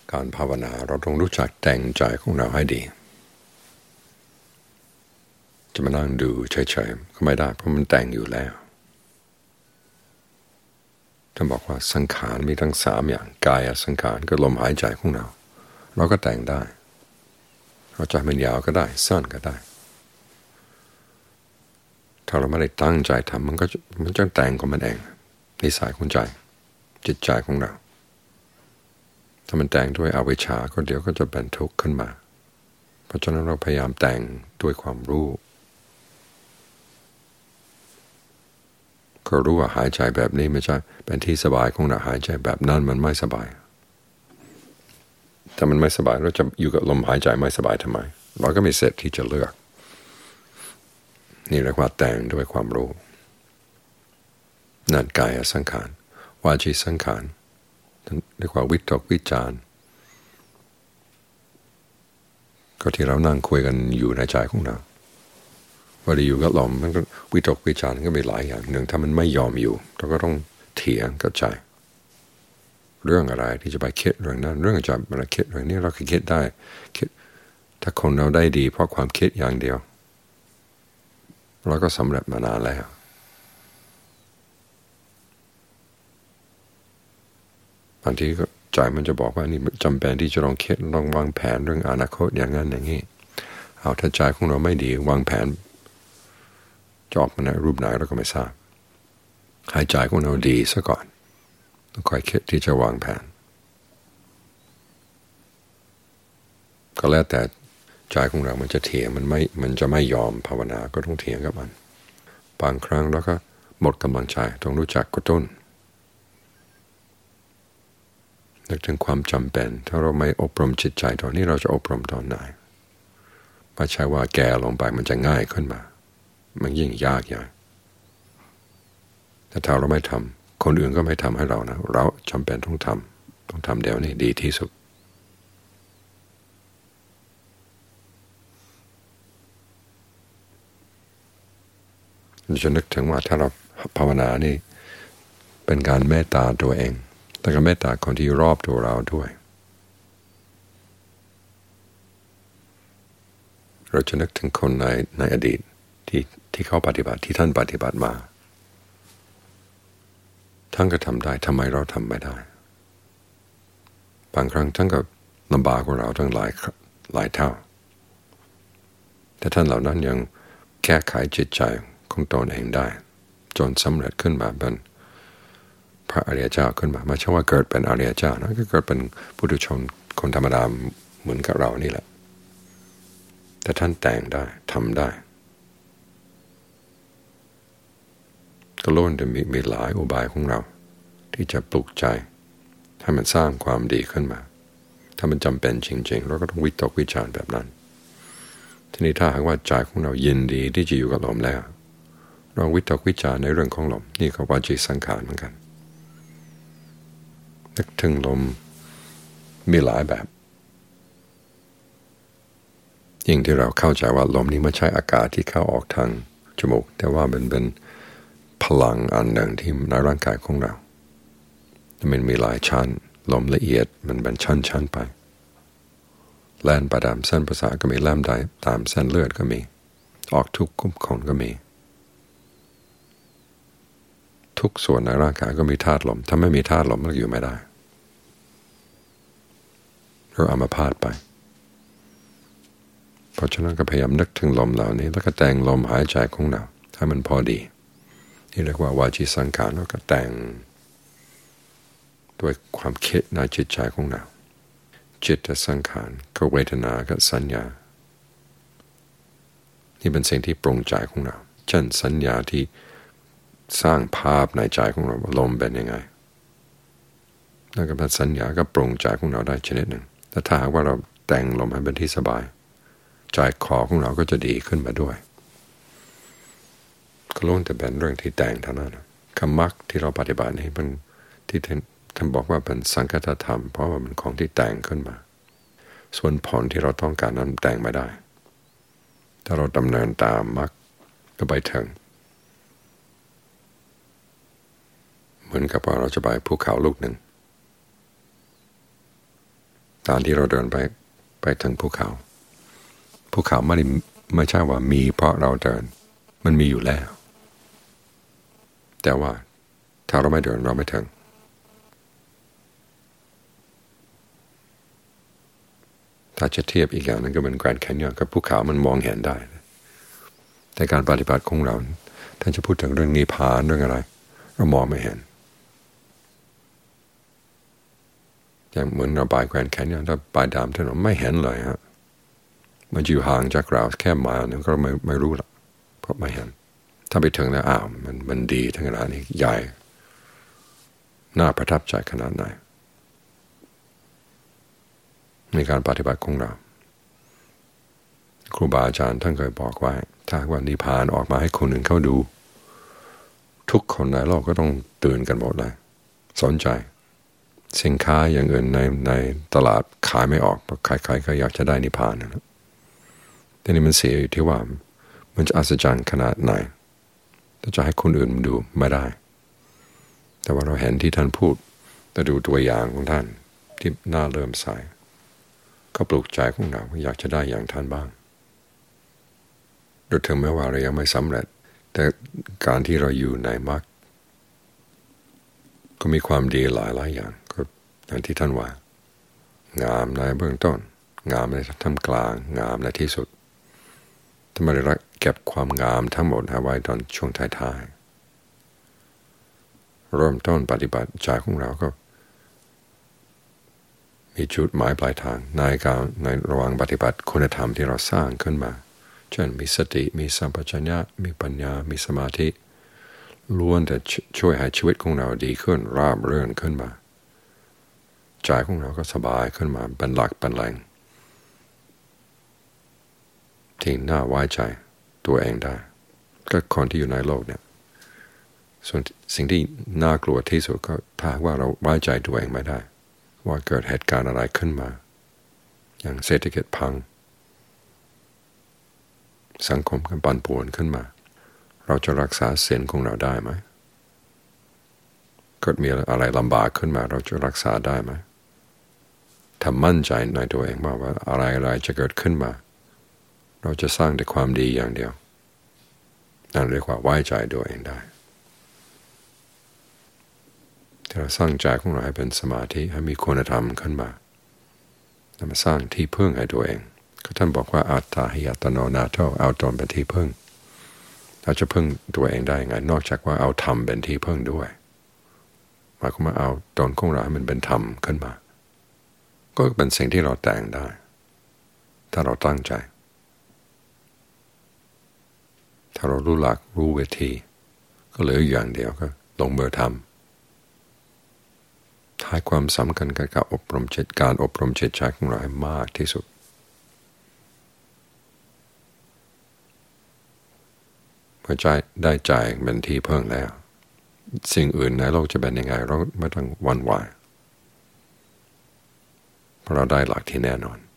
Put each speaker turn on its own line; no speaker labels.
การภาวนาเราต้องรู้จักแต่งใจของเราให้ดีจะมานั่งดูเฉยๆก็ไม่ได้เพราะมันแต่งอยู่แล้วท่านบอกว่าสังขารมีทั้ง3อย่างกายสังขารก็ลมหายใจของเราก็แต่งได้เราจะมันยาวก็ได้สั้นก็ได้ถ้าเราไม่ได้ตั้งใจทำมันจะแต่งของมันเองนิสัยของใจจิตใจของเราถ้ามันแต่งด้วยอวิชชาก็เดี๋ยวก็จะเป็นทุกข์ขึ้นมาเพราะฉะนั้นเราพยายามแต่งด้วยความรู้ก็รู้ว่าหายใจแบบนี้ไม่ใช่เป็นที่สบายของเราหายใจแบบนั้นมันไม่สบายถ้ามันไม่สบายเราจะอยู่กับลมหายใจไม่สบายทำไมเราก็มีสิทธิ์ที่จะเลือกนี่เรียกว่าแต่งด้วยความรู้นั่นกายสังขารวาจีสังขารเรียกว่าวิตกวิจารก็ที่เรานั่งคุยกันอยู่ในใจของเราพอดีอยู่กับลมมันก็วิตกวิจารก็มีหลายอย่างหนึ่งถ้ามันไม่ยอมอยู่เราก็ต้องเถียงกับใจเรื่องอะไรที่จะไปคิดเรื่องนั้นเรื่องจะมาคิดเรื่องนี้เราคิดได้คิดถ้าคนเราได้ดีเพราะความคิดอย่างเดียวเราก็สำเร็จมานานแล้วบางทีก็ใจมันจะบอกว่านี่จำเป็นที่จะต้องคิดต้องวางแผนเรื่องอนาคตอย่างนั้นอย่างนี้เอาถ้าใจของเราไม่ดีวางแผนจะออกมาในรูปไหนเราก็ไม่ทราบหายใจของเราดีซะก่อนต้องคอยคิดที่จะวางแผนก็แล้วแต่ใจของเรามันจะเถียงมันจะไม่ยอมภาวนาก็ต้องเถียงกับมันบางครั้งเราก็หมดกำลังใจต้องรู้จักกระตุ้นนึกถึงความจำเป็นถ้าเราไม่อบรมจิตใจตอนนี้เราจะอบรมตอนไหนไม่ใช่ว่าแก่ลงไปมันจะง่ายขึ้นมามันยิ่งยากใหญ่แต่ถ้าเราไม่ทำคนอื่นก็ไม่ทำให้เรานะเราจำเป็นต้องทำเดี๋ยวนี้ดีที่สุดจะนึกถึงว่าถ้าเราภาวนานี่เป็นการเมตตาตัวเองแต่ก็เมตตาคนที่รอบตัวเราด้วยเราจะนึกถึงคนในอดีตที่เขาปฏิบัติที่ท่านปฏิบัติมาท่านก็ทำได้ทำไมเราทำไม่ได้บางครั้งท่านก็ลำบากกว่าเราตั้งหลายเท่าแต่ท่านเหล่านั้นยังแก้ไขจิตใจของตนเองได้จนสำเร็จขึ้นมาเป็นพระอริยเจ้าขึ้นมาไม่ใช่ว่าเกิดเป็นอริยเจ้านะก็เกิดเป็นปุถุชนคนธรรมดาเหมือนกับเรานี่แหละแต่ท่านแต่งได้ทำได้ก็ล้วนจะมีหลายอุบายของเราที่จะปลุกใจให้มันสร้างความดีขึ้นมาถ้ามันจำเป็นจริงๆเราก็ต้องวิตกวิจารแบบนั้นทีนี้ถ้าหากว่าใจของเรายินดีที่จะอยู่กับลมแล้วลองวิตกวิจารในเรื่องของลมนี่ก็วาจีสังขารเหมือนกันนึกถึงลมมีหลายแบบยิ่งที่เราเข้าใจว่าลมนี้ไม่ใช่อากาศที่เข้าออกทางจมูกแต่ว่าเป็นพลังอันหนึ่งที่ในร่างกายของเรามันมีหลายชั้นลมละเอียดมันเป็นชั้นไปแล่นไปตามเส้นประสาทก็มีแล่นได้ตามเส้นเลือดก็มีออกทุกกลุ่มคนก็มีทุกส่วนในร่างกายก็มีธาตุลมถ้าไม่มีธาตุลมมันอยู่ไม่ได้เราอัมพาตไปเพราะฉะนั้นก็พยายามนึกถึงลมเหล่านี้แล้วก็แต่งลมหายใจของเราให้มันพอดีนี่เรียกว่าวาจีสังขารแล้วก็แต่งด้วยความคิดในจิตใจของเราจิตสังขารก็เวทนากับสัญญานี่เป็นสิ่งที่ปรุงใจของเราเช่นสัญญาที่สร้างภาพในใจของเราว่าลมเป็นยังไงแล้วก็สัญญาก็ปรุงใจของเราได้ชนิดหนึ่งแต่ถ้าหากว่าเราแต่งลมให้เป็นที่สบายใจคอของเราก็จะดีขึ้นมาด้วยก็ล้วนแต่เป็นเรื่องที่แต่งเท่านั้นคำมรรคที่เราปฏิบัตินี้เป็นที่ท่านบอกว่าเป็นสังคตธรรมเพราะว่ามันของที่แต่งขึ้นมาส่วนผลที่เราต้องการนั้นแต่งไม่ได้ถ้าเราดำเนินตามมรรคก็ไปถึงเหมือนกับว่าเราจะไปภูเขาลูกหนึ่งการที่เราเดินไปถึงภูเขาไม่ใช่ว่ามีเพราะเราเดินมันมีอยู่แล้วแต่ว่าถ้าเราไม่เดินเราไม่ถึงถ้าจะเทียบอีกอย่างนึงก็เป็นแกรนด์แคนยอนกับภูเขามันมองเห็นได้แต่การปฏิบัติของเราท่านจะพูดถึงเรื่องนิพพานเรื่องอะไรเรามองไม่เห็นอย่างเหมือนเราไปแกรนด์แคนยอนถ้าไปดามถนนไม่เห็นเลยฮะมันอยู่ห่างจากเราแค่ไมล์นึงก็ไม่รู้ละเพราะไม่เห็นถ้าไปถึงแล้วมันดีทั้งขนาดนี้ใหญ่น่าประทับใจขนาดไหนในการปฏิบัติของเราครูบาอาจารย์ท่านเคยบอกไว้ถ้าว่านิพพานออกมาให้คนอื่นเข้าดูทุกคนในโลกก็ต้องตื่นกันหมดเลยสนใจสินค้าอย่างอื่นในตลาดขายไม่ออกเพราะใครๆก็อยากจะได้นิพพานนะแต่นี่มันเสียอยู่ที่ว่ามันจะอัศจรรย์ขนาดไหนถ้าจะให้คนอื่นดูไม่ได้แต่ว่าเราเห็นที่ท่านพูดแต่ดูตัวอย่างของท่านที่น่าเริ่มใสก็ปลุกใจของเราอยากจะได้อย่างท่านบ้างโดยถึงแม้ว่าเรายังไม่สำเร็จแต่การที่เราอยู่ในมรรคก็มีความดีหลายอย่างก็อย่างที่ท่านว่างามในเบื้องต้นงามในท่ามกลางงามในที่สุดถ้าไม่ได้เก็บความงามทั้งหมดเอาไว้ตอนช่วงท้ายๆเริ่มต้นปฏิบัติใจของเราก็มีจุดหมายปลายทางในระหว่างปฏิบัติคุณธรรมที่เราสร้างขึ้นมาเช่นมีสติมีสัมปชัญญะมีปัญญามีสมาธิล้วนแต่ช่วยให้ชีวิตของเราดีขึ้นราบรื่นขึ้นมาใจของเราก็สบายขึ้นมาเป็นหลักเป็นแหล่งที่น่าไว้ใจตัวเองได้ก็คนที่อยู่ในโลกเนี่ยส่วนสิ่งที่น่ากลัวที่สุดก็ถ้าว่าเราไว้ใจตัวเองไม่ได้ว่าเกิดเหตุการณ์อะไรขึ้นมาอย่างเศรษฐกิจพังสังคมกันปั่นป่วนขึ้นมาเราจะรักษาศีลของเราได้ไหมเกิดมีอะไรลำบากขึ้นมาเราจะรักษาได้ไหมถ้ามั่นใจในตัวเองว่าอะไรจะเกิดขึ้นมาเราจะสร้างแต่ความดีอย่างเดียวนั่นเรียกว่าไว้ใจตัวเองได้ที่เราสร้างใจของเราให้เป็นสมาธิให้มีคุณธรรมขึ้นมาแล้วมาสร้างที่พึ่งให้ตัวเองก็ท่านบอกว่าอัตตาหิอัตโนนาโถเอาตนเป็นที่พึ่งเราจะพึ่งตัวเองได้ไงนอกจากว่าเอาธรรมเป็นที่พึ่งด้วยหมายความว่าเอาตนของเราให้มันเป็นธรรมขึ้นมาก็เป็นสิ่งที่เราแต่งได้ถ้าเราตั้งใจถ้าเรารู้หลักรู้วิธีก็เหลืออย่างเดียวก็ลงมือทำให้ความสำคัญกับการอบรมจิตใจของเราให้มากที่สุดเมื่อใจได้ใจเป็นที่พึ่งแล้วสิ่งอื่นในโลกจะเป็นยังไงเราไม่ต้องหวั่นไหวเพราะเราได้หลักที่แน่นอน